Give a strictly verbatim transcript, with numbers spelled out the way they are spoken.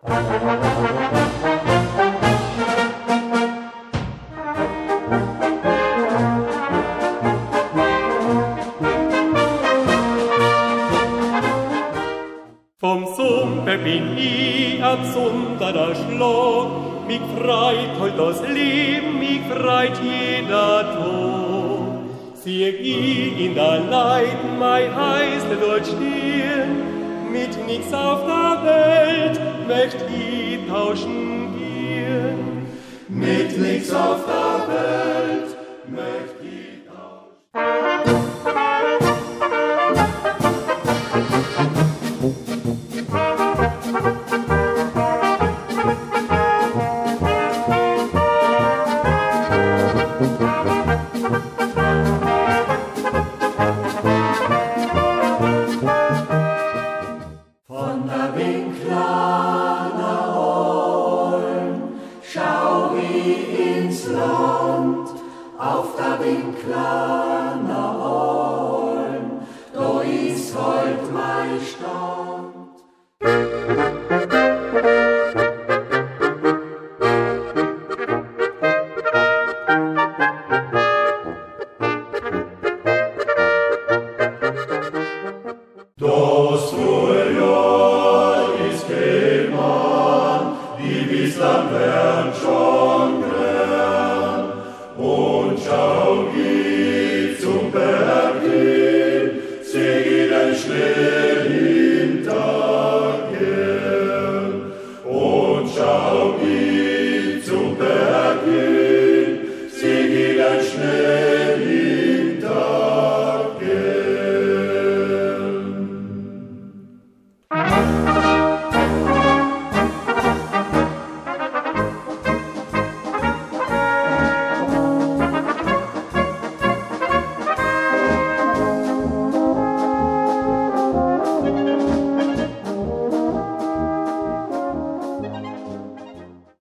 Vom Sumpe bin ich ab Sonntag Schlag, mich freit heut das Leben, mich freit jeder Tag. Sieh ich in der Leid, mein Heißle dort stehen, mit nix auf der Welt möcht ich tauschen gehen. Mit nix auf der Welt möcht ich tauschen. Von der Winklaner Olm schau ich ins Land, auf der Winklaner Olm, da ist heut mein Stadt.